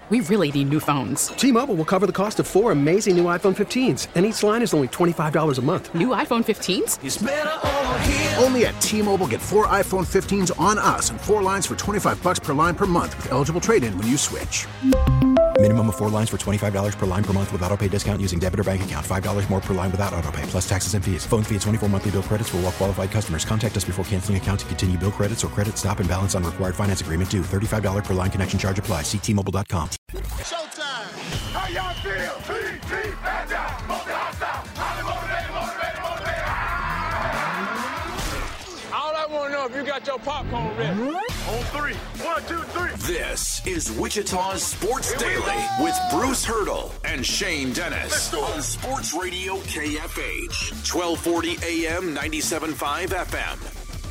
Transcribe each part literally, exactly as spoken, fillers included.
we really need new phones. T-Mobile will cover the cost of four amazing new iPhone fifteens, and each line is only twenty-five dollars a month. New iPhone fifteens? It's better over here. Only at T-Mobile, get four iPhone fifteens on us and four lines for twenty-five dollars per line per month with eligible trade-in when you switch. Minimum of four lines for twenty-five dollars per line per month with autopay discount using debit or bank account. five dollars more per line without autopay, plus taxes and fees. Phone fee at twenty-four monthly bill credits for well-qualified customers. Contact us before canceling account to continue bill credits or credit stop and balance on required finance agreement due. thirty-five dollars per line connection charge applies. See T Mobile dot com. Showtime! How y'all feel? T T Banda! Motivate hostile! Highly motivated, motivated, motivated! All I want to know if you got your popcorn ready. On three. One, two, three. This is Wichita's Sports Daily with Bruce Hurdle and Shane Dennis on Sports Radio K F H, twelve forty A M, ninety-seven point five F M.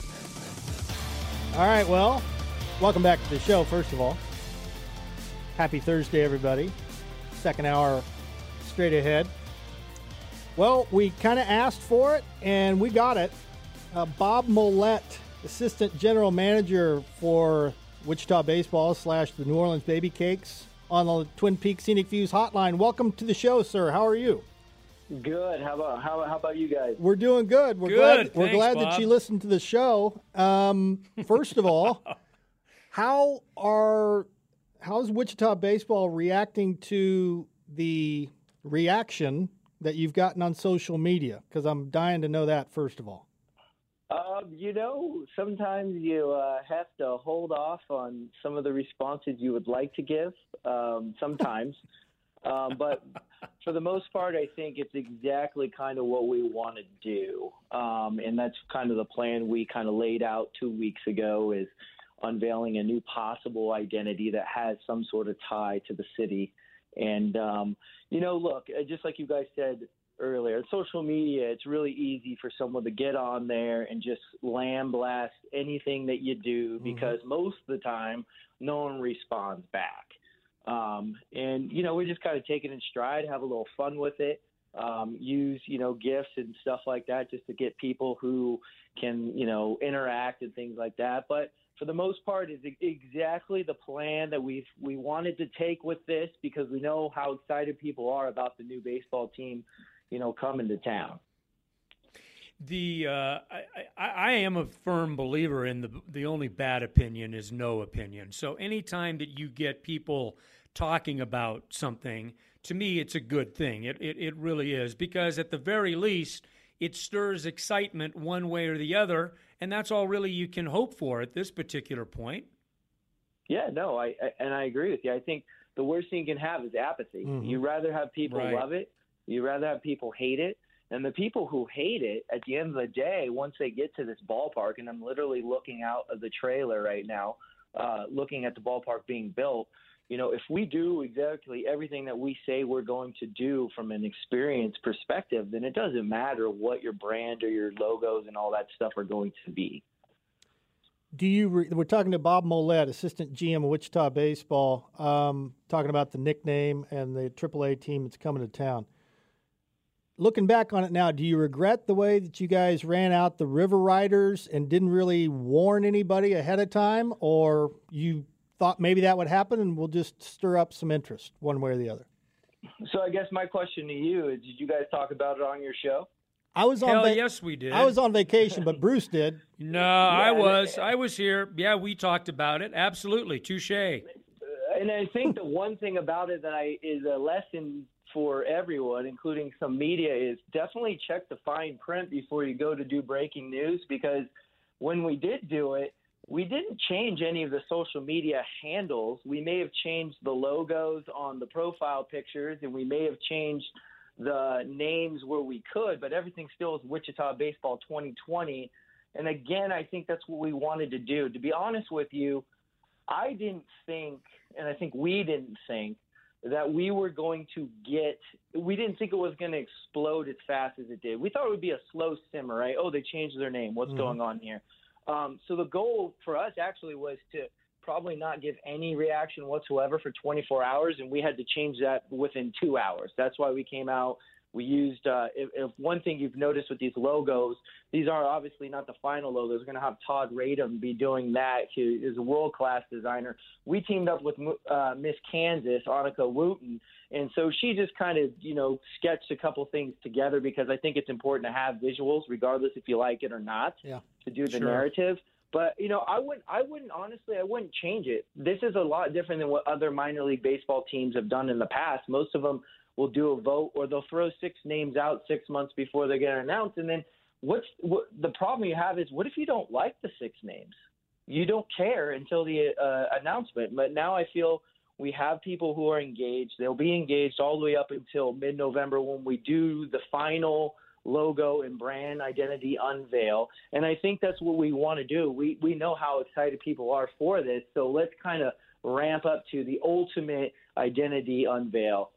All right, well, welcome back to the show, first of all. Happy Thursday, everybody. Second hour straight ahead. Well, we kind of asked for it, and we got it. Uh, Bob Mollett, Assistant General Manager for Wichita Baseball slash the New Orleans Baby Cakes on the Twin Peaks Scenic Views hotline. Welcome to the show, sir. How are you? Good. How about how, how about you guys? We're doing good. We're good. glad Thanks, we're glad Bob. that you listened to the show. Um, first of all, how are how's Wichita baseball reacting to the reaction that you've gotten on social media? Because I'm dying to know that, first of all. Um, you know, sometimes you uh, have to hold off on some of the responses you would like to give. Um, sometimes. Um, but for the most part, I think it's exactly kind of what we want to do. Um, and that's kind of the plan we kind of laid out two weeks ago, is unveiling a new possible identity that has some sort of tie to the city. And, um, you know, look, just like you guys said earlier, social media, it's really easy for someone to get on there and just lamb blast anything that you do, because mm-hmm. most of the time no one responds back. Um, and, you know, we just kind of take it in stride, have a little fun with it, um, use, you know, gifts and stuff like that just to get people who can, you know, interact and things like that. But for the most part, it's exactly the plan that we've, we wanted to take with this, because we know how excited people are about the new baseball team, you know, coming to town. The uh, I, I, I am a firm believer in the the only bad opinion is no opinion. So anytime that you get people talking about something, to me, it's a good thing. It, it it really is, because at the very least, it stirs excitement one way or the other, and that's all really you can hope for at this particular point. Yeah, no, I, I and I agree with you. I think the worst thing you can have is apathy. Mm-hmm. You rather have people right. love it. You rather have people hate it. And the people who hate it, at the end of the day, once they get to this ballpark, and I'm literally looking out of the trailer right now, uh, looking at the ballpark being built, you know, if we do exactly everything that we say we're going to do from an experience perspective, then it doesn't matter what your brand or your logos and all that stuff are going to be. Do you? Re- we're talking to Bob Mollett, Assistant G M of Wichita Baseball, um, talking about the nickname and the triple A team that's coming to town. Looking back on it now, do you regret the way that you guys ran out the River Riders and didn't really warn anybody ahead of time, or you thought maybe that would happen and we'll just stir up some interest one way or the other? So I guess my question to you is, did you guys talk about it on your show? I was on Hell va- yes, we did. I was on vacation, but Bruce did. No, yeah, I was. I was here. Yeah, we talked about it. Absolutely. Touche. And I think the one thing about it that I is a lesson for everyone, including some media, is definitely check the fine print before you go to do breaking news, because when we did do it, we didn't change any of the social media handles. We may have changed the logos on the profile pictures, and we may have changed the names where we could, but everything still is Wichita Baseball twenty twenty. And again, I think that's what we wanted to do. To be honest with you, I didn't think, and I think we didn't think, that we were going to get – we didn't think it was going to explode as fast as it did. We thought it would be a slow simmer, right? Oh, they changed their name. What's mm-hmm. going on here? Um, so the goal for us actually was to probably not give any reaction whatsoever for twenty-four hours, and we had to change that within two hours. That's why we came out We used, uh, if, if one thing you've noticed with these logos, these are obviously not the final logos. We're going to have Todd Radom be doing that. He is a world-class designer. We teamed up with uh, Miss Kansas, Annika Wooten, and so she just kind of, you know, sketched a couple things together because I think it's important to have visuals, regardless if you like it or not, yeah. to do the Sure. narrative. But, you know, I wouldn't, I wouldn't, honestly, I wouldn't change it. This is a lot different than what other minor league baseball teams have done in the past. Most of them will do a vote or they'll throw six names out six months before they get announced. And then what's what, the problem you have is what if you don't like the six names? You don't care until the uh, announcement. But now I feel we have people who are engaged. They'll be engaged all the way up until mid-November when we do the final logo and brand identity unveil. And I think that's what we want to do. We we know how excited people are for this. So let's kind of ramp up to the ultimate identity unveil.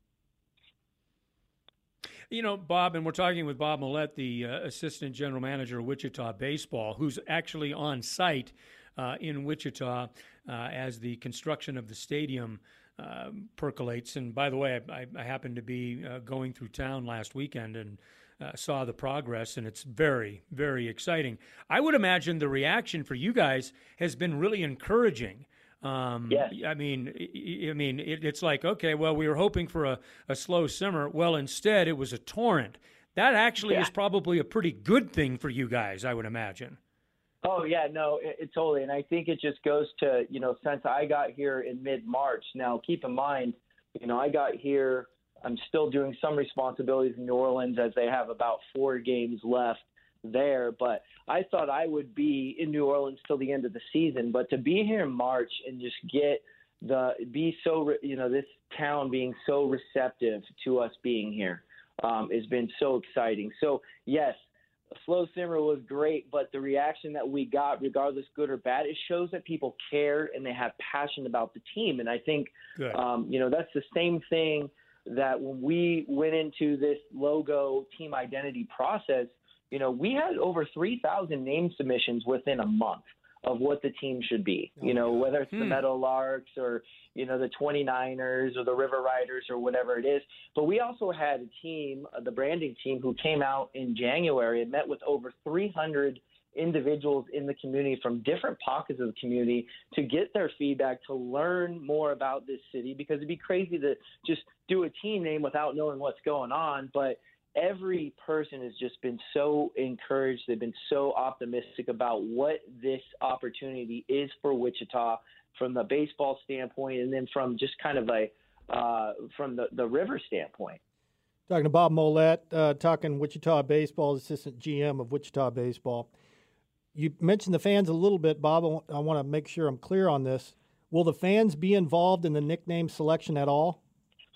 You know, Bob, and we're talking with Bob Millett, the uh, Assistant General Manager of Wichita Baseball, who's actually on site uh, in Wichita uh, as the construction of the stadium uh, percolates. And by the way, I, I happened to be uh, going through town last weekend and uh, saw the progress, and it's very, very exciting. I would imagine the reaction for you guys has been really encouraging. Um, yes. I mean, I mean, it, it's like, okay, well, we were hoping for a, a slow simmer. Well, instead, it was a torrent. That actually yeah. is probably a pretty good thing for you guys, I would imagine. Oh, yeah, no, it, it totally. And I think it just goes to, you know, since I got here in mid-March. Now, keep in mind, you know, I got here, I'm still doing some responsibilities in New Orleans as they have about four games left there, but I thought I would be in New Orleans till the end of the season. But to be here in March and just get the be so you know this town being so receptive to us being here um, has been so exciting. So yes, a slow simmer was great, but the reaction that we got, regardless good or bad, it shows that people care and they have passion about the team. And I think um, you know that's the same thing that when we went into this logo team identity process. You know, we had over three thousand name submissions within a month of what the team should be, oh you know, whether it's hmm. the Meadowlarks or, you know, the twenty-niners or the River Riders or whatever it is. But we also had a team, the branding team, who came out in January and met with over three hundred individuals in the community from different pockets of the community to get their feedback, to learn more about this city, because it'd be crazy to just do a team name without knowing what's going on. But every person has just been so encouraged. They've been so optimistic about what this opportunity is for Wichita from the baseball standpoint and then from just kind of a uh, from the, the river standpoint. Talking to Bob Millett, uh, talking Wichita Baseball, Assistant G M of Wichita Baseball. You mentioned the fans a little bit, Bob. I want, I want to make sure I'm clear on this. Will the fans be involved in the nickname selection at all?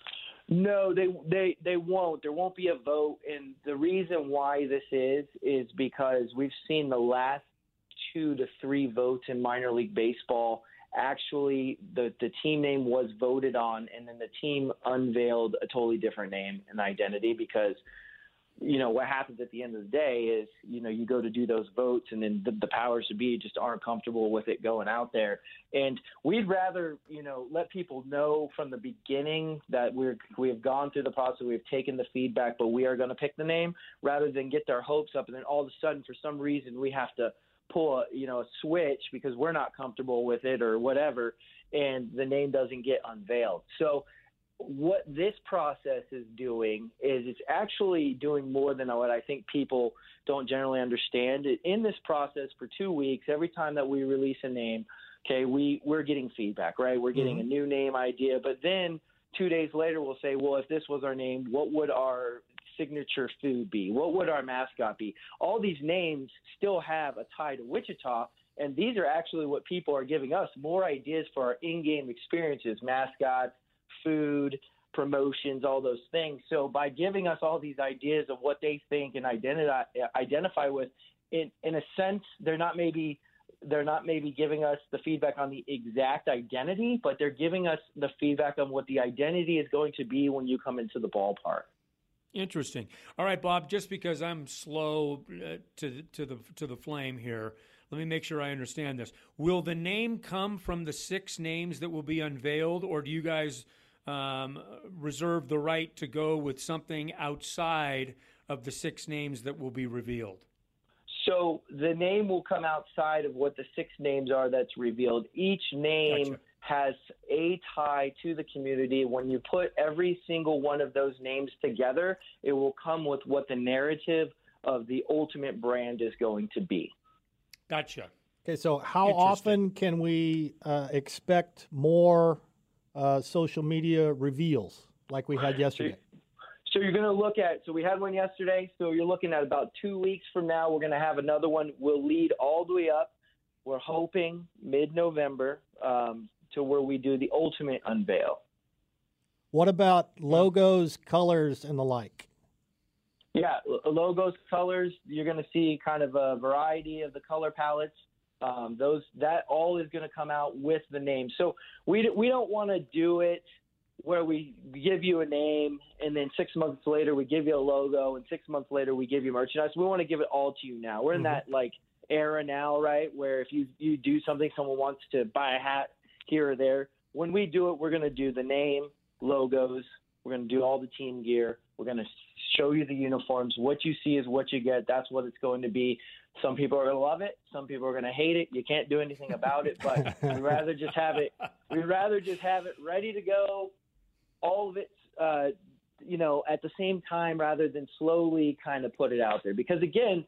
No, they they they won't. There won't be a vote, and the reason why this is is because we've seen the last two to three votes in minor league baseball. Actually, the the team name was voted on, and then the team unveiled a totally different name and identity because, you know, what happens at the end of the day is, you know, you go to do those votes and then the, the powers to be just aren't comfortable with it going out there. And we'd rather, you know, let people know from the beginning that we're, we have gone through the process, we've taken the feedback, but we are going to pick the name rather than get their hopes up. And then all of a sudden, for some reason, we have to pull a, you know, a switch because we're not comfortable with it or whatever. And the name doesn't get unveiled. So, what this process is doing is it's actually doing more than what I think people don't generally understand. In this process for two weeks, every time that we release a name, okay, we, we're getting feedback, right? We're getting mm-hmm. a new name idea. But then two days later, we'll say, well, if this was our name, what would our signature food be? What would our mascot be? All these names still have a tie to Wichita. And these are actually what people are giving us, more ideas for our in-game experiences, mascots, food, promotions, all those things. So by giving us all these ideas of what they think and identify identify with, in in a sense, they're not maybe they're not maybe giving us the feedback on the exact identity, but they're giving us the feedback on what the identity is going to be when you come into the ballpark. Interesting. All right, Bob. Just because I'm slow uh, to to the to the flame here, let me make sure I understand this. Will the name come from the six names that will be unveiled, or do you guys um, reserve the right to go with something outside of the six names that will be revealed? So the name will come outside of what the six names are that's revealed. Each name Gotcha. has a tie to the community. When you put every single one of those names together, it will come with what the narrative of the ultimate brand is going to be. Gotcha. Okay, so how often can we uh, expect more uh, social media reveals like we had yesterday? So you're going to look at, so we had one yesterday, so you're looking at about two weeks from now, we're going to have another one. We'll lead all the way up. We're hoping mid-November um, to where we do the ultimate unveil. What about logos, colors, and the like? Yeah, logos, colors, you're going to see kind of a variety of the color palettes. Um, those that all is going to come out with the name. So we, we don't want to do it where we give you a name and then six months later we give you a logo and six months later we give you merchandise. We want to give it all to you now. We're in mm-hmm. that like era now, right, where if you, you do something, someone wants to buy a hat here or there. When we do it, we're going to do the name, logos. We're going to do all the team gear. We're going to show you the uniforms. What you see is what you get. That's what it's going to be. Some people are going to love it. Some people are going to hate it. You can't do anything about it, but we'd rather just have it. We'd rather just have it ready to go. All of it, uh, you know, at the same time rather than slowly kind of put it out there. Because, again,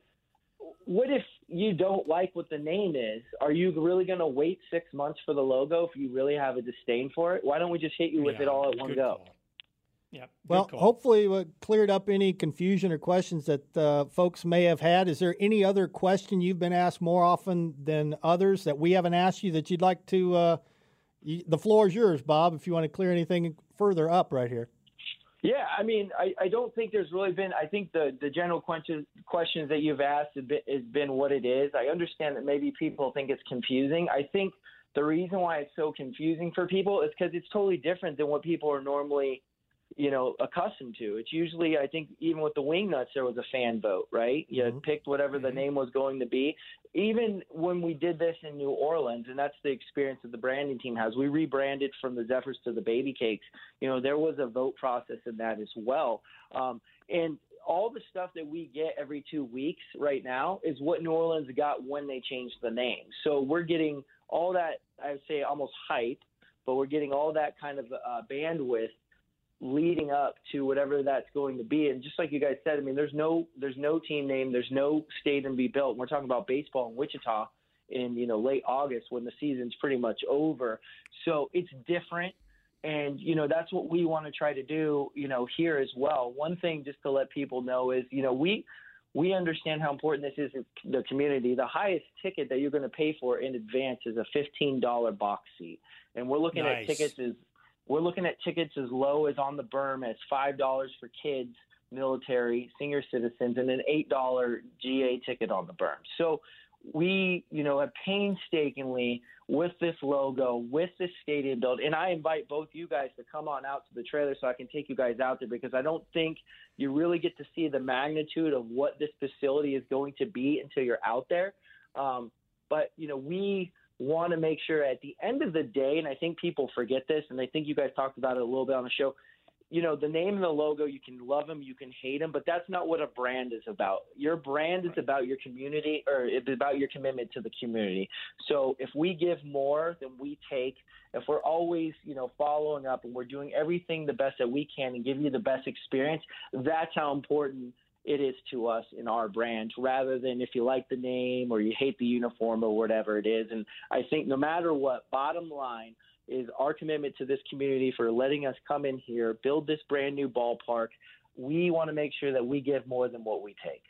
what if you don't like what the name is? Are you really going to wait six months for the logo if you really have a disdain for it? Why don't we just hit you with yeah, it all at one go? Call. Yeah, well, call. hopefully we cleared up any confusion or questions that uh, folks may have had. Is there any other question you've been asked more often than others that we haven't asked you that you'd like to uh, – the floor is yours, Bob, if you want to clear anything further up right here. Yeah, I mean, I, I don't think there's really been – I think the, the general questions, questions that you've asked has been, has been what it is. I understand that maybe people think it's confusing. I think the reason why it's so confusing for people is because it's totally different than what people are normally – you know, accustomed to. It's usually, I think, even with the Wingnuts, there was a fan vote, right? You mm-hmm. picked whatever the name was going to be. Even when we did this in New Orleans, and that's the experience that the branding team has, we rebranded from the Zephyrs to the Baby Cakes. You know, there was a vote process in that as well. Um, and all the stuff that we get every two weeks right now is what New Orleans got when they changed the name. So we're getting all that, I would say, almost hype, but we're getting all that kind of uh, bandwidth leading up to whatever that's going to be. And just like you guys said, I mean, there's no there's no team name, there's no stadium to be built. We're talking about baseball in Wichita in, you know, late August when the season's pretty much over. So it's different. And, you know, that's what we want to try to do, you know, here as well. One thing just to let people know is, you know, we we understand how important this is in the community. The highest ticket that you're going to pay for in advance is a fifteen dollars box seat. And we're looking nice. at tickets as We're looking at tickets as low as on the berm as five dollars for kids, military, senior citizens, and an eight dollars G A ticket on the berm. So we, you know, have painstakingly with this logo, with this stadium build, and I invite both you guys to come on out to the trailer so I can take you guys out there because I don't think you really get to see the magnitude of what this facility is going to be until you're out there. Um, but, you know, we – want to make sure at the end of the day, and I think people forget this, and I think you guys talked about it a little bit on the show, you know, the name and the logo, you can love them, you can hate them, but that's not what a brand is about. Your brand is about your community, or it's about your commitment to the community. So if we give more than we take, if we're always, you know, following up and we're doing everything the best that we can and give you the best experience, that's how important it is to us in our brand, rather than if you like the name or you hate the uniform or whatever it is. And I think no matter what, bottom line is our commitment to this community for letting us come in here, build this brand new ballpark. We want to make sure that we give more than what we take.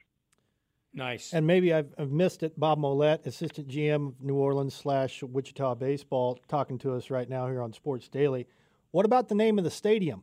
Nice. And maybe I've, I've missed it. Bob Mollett, Assistant G M of New Orleans slash Wichita Baseball, talking to us right now here on Sports Daily. What about the name of the stadium?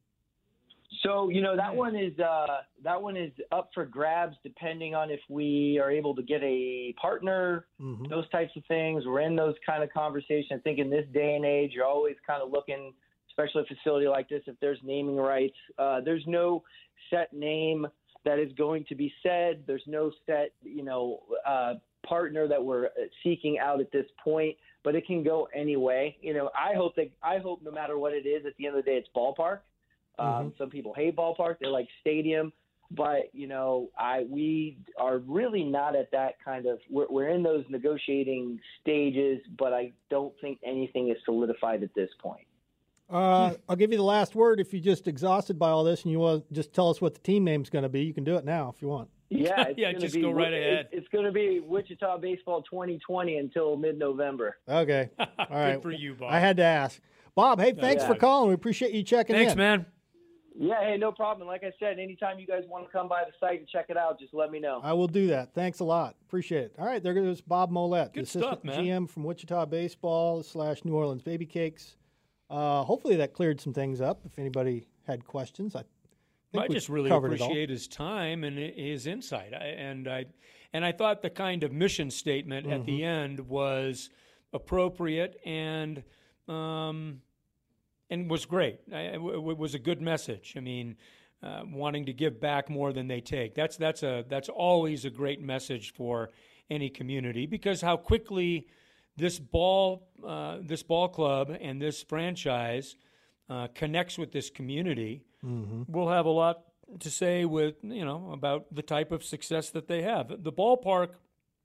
So, you know, that one is uh, that one is up for grabs depending on if we are able to get a partner, mm-hmm. those types of things. We're in those kind of conversations. I think in this day and age, you're always kind of looking, especially a facility like this, if there's naming rights. Uh, there's no set name that is going to be said. There's no set, you know, uh, partner that we're seeking out at this point. but it can go any way. You know, I hope that I hope no matter what it is, at the end of the day, it's ballpark. Um, Mm-hmm. some people hate ballpark; they like stadium. But you know, I we are really not at that kind of. We're, we're in those negotiating stages, but I don't think anything is solidified at this point. Uh, I'll give you the last word. If you're just exhausted by all this and you want to just tell us what the team name's going to be, you can do it now if you want. Yeah, it's Yeah, gonna just be, go right ahead. It's, it's going to be Wichita Baseball twenty twenty until mid-November. Okay. All right. Good for you, Bob. I had to ask. Bob, hey, thanks Yeah. for calling. We appreciate you checking Thanks, in. man. Yeah, hey, no problem. Like I said, anytime you guys want to come by the site and check it out, just let me know. I will do that. Thanks a lot. Appreciate it. All right, there goes Bob Mollett, Good the assistant stuff, man. G M from Wichita Baseball slash New Orleans Baby Cakes. Uh, hopefully that cleared some things up. If anybody had questions, I think I we just really covered it all. appreciate his time and i- his insight. I, and I and I thought the kind of mission statement at Mm-hmm. the end was appropriate and um, and was great. I, it w- it was a good message. I mean, uh, wanting to give back more than they take. That's that's a that's always a great message for any community, because how quickly this ball uh, this ball club and this franchise uh, connects with this community. We'll have a lot to say with, you know, about the type of success that they have. The ballpark,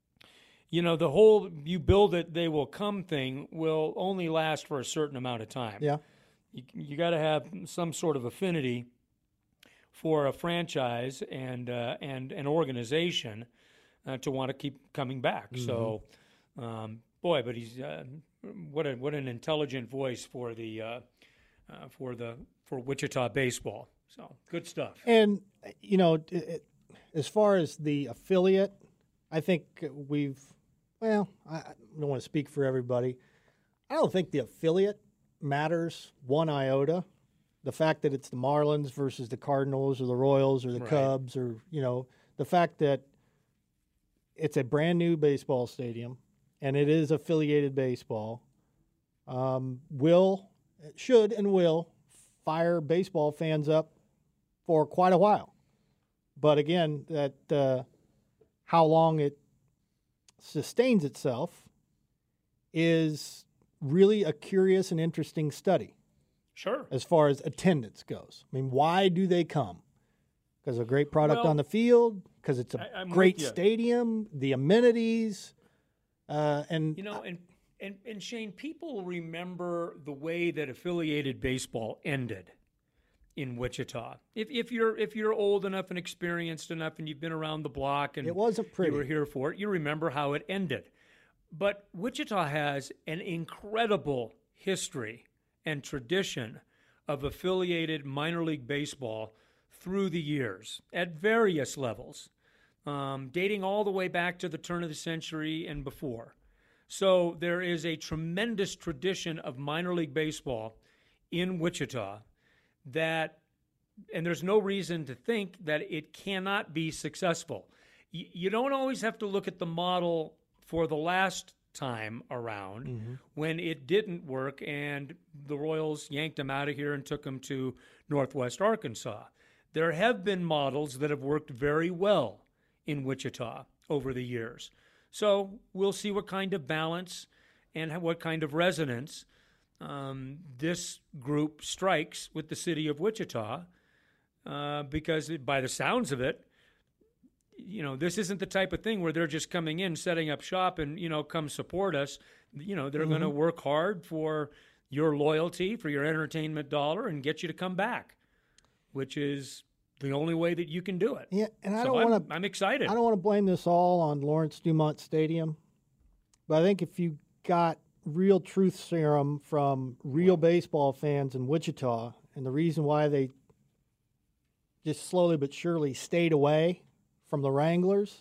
you know, the whole you build it, they will come thing will only last for a certain amount of time. Yeah. You, you got to have some sort of affinity for a franchise and uh, and an organization uh, to want to keep coming back. So, um, boy, but he's uh, what a what an intelligent voice for the uh, uh, for the for Wichita baseball. So good stuff. And, you know, it, it, as far as the affiliate, I think we've, well, I, I don't want to speak for everybody. I don't think the affiliate matters one iota. The fact that it's the Marlins versus the Cardinals or the Royals or the Right. Cubs, or, you know, the fact that it's a brand new baseball stadium and it is affiliated baseball, um, will, should and will fire baseball fans up for quite a while. But again, that uh, how long it sustains itself is really a curious and interesting study Sure. as far as attendance goes. I mean, why do they come? Because a great product Well, on the field, because it's a I- I'm great with you. stadium, the amenities, uh, and You know, and, and and Shane, people remember the way that affiliated baseball ended in Wichita. If if you're if you're old enough and experienced enough and you've been around the block and it wasn't pretty. you were here for it, you remember how it ended. But Wichita has an incredible history and tradition of affiliated minor league baseball through the years at various levels, um, dating all the way back to the turn of the century and before. So there is a tremendous tradition of minor league baseball in Wichita that, and there's no reason to think that it cannot be successful. Y- you don't always have to look at the model for the last time around when it didn't work and the Royals yanked him out of here and took him to Northwest Arkansas. There have been models that have worked very well in Wichita over the years. So we'll see what kind of balance and what kind of resonance um, this group strikes with the city of Wichita, uh, because it, by the sounds of it, you know, this isn't the type of thing where they're just coming in, setting up shop, and, you know, come support us. You know, they're going to work hard for your loyalty, for your entertainment dollar, and get you to come back, which is the only way that you can do it. Yeah, and I So don't I'm, want to. I'm excited. I don't want to blame this all on Lawrence Dumont Stadium, but I think if you got real truth serum from real baseball fans in Wichita, and the reason why they just slowly but surely stayed away from the Wranglers,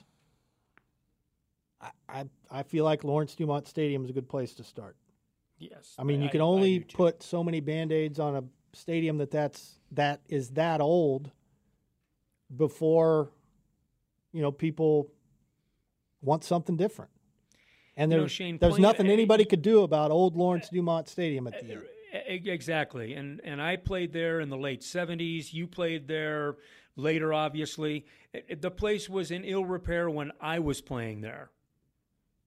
I I, I feel like Lawrence Dumont Stadium is a good place to start. Yes. I mean, you can I only do too. put so many Band-Aids on a stadium that that's that is that old before, you know, people want something different. And You know, there's, Shane, there's playing- nothing anybody could do about old Lawrence Dumont Stadium at the end. E- Exactly, and and I played there in the late seventies. You played there later, obviously. It- it- the place was in ill repair when I was playing there.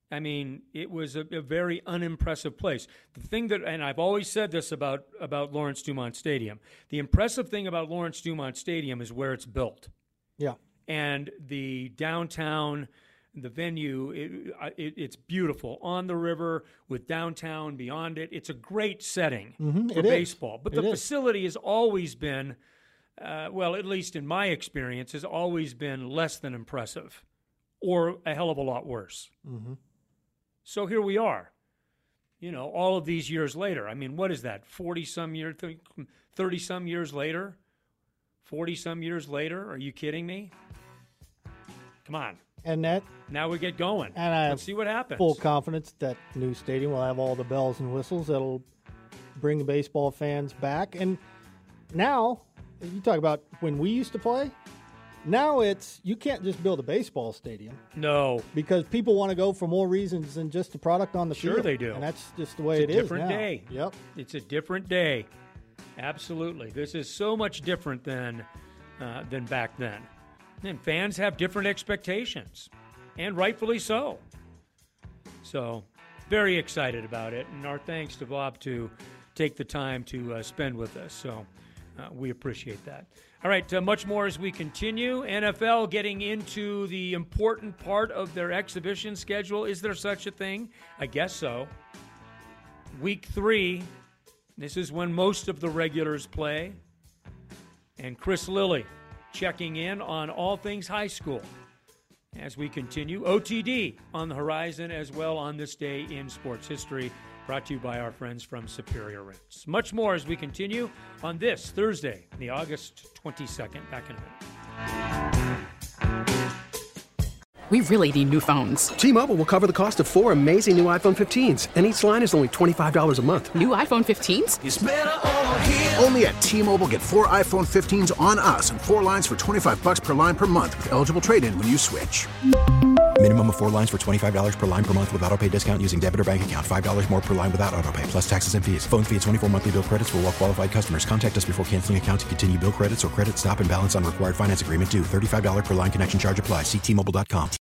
I mean, it was a, a very unimpressive place. The thing that, and I've always said this about, about Lawrence Dumont Stadium, the impressive thing about Lawrence Dumont Stadium is where it's built. Yeah. And the downtown, the venue, it, it, it's beautiful on the river with downtown beyond it. It's a great setting mm-hmm, for baseball. Is. But it the is. facility has always been, uh, well, at least in my experience, has always been less than impressive or a hell of a lot worse. Mm-hmm. So here we are, you know, all of these years later. I mean, what is that, forty-some years, thirty-some years later? forty-some years later? Are you kidding me? Come on. And that, now we get going. And I Let's see what happens. Full confidence that new stadium will have all the bells and whistles that'll bring the baseball fans back. And now, you talk about when we used to play, now it's, you can't just build a baseball stadium. No. Because people want to go for more reasons than just the product on the sure field. Sure they do. And that's just the way it's it a is different now. day. Yep. It's a different day. Absolutely. This is so much different than uh, than back then. And fans have different expectations, and rightfully so. So, very excited about it, and our thanks to Bob to take the time to uh, spend with us. So, uh, we appreciate that. All right, uh, much more as we continue. N F L getting into the important part of their exhibition schedule. Is there such a thing? I guess so. Week three, this is when most of the regulars play. And Chris Lilly checking in on all things high school as we continue. O T D on the horizon as well on this day in sports history, brought to you by our friends from Superior Rents. Much more as we continue on this Thursday, the August twenty-second. Back in a minute. We really need new phones. T-Mobile will cover the cost of four amazing new iPhone fifteens, and each line is only twenty-five dollars a month. New iPhone fifteens? It's better over here. Only at T-Mobile, get four iPhone fifteens on us and four lines for twenty-five bucks per line per month with eligible trade-in when you switch. Minimum of four lines for twenty-five dollars per line per month with autopay discount using debit or bank account. five dollars more per line without autopay, plus taxes and fees. Phone fee at twenty-four monthly bill credits for well-qualified customers. Contact us before canceling account to continue bill credits or credit stop and balance on required finance agreement due. thirty-five dollars per line connection charge applies. See T Mobile dot com.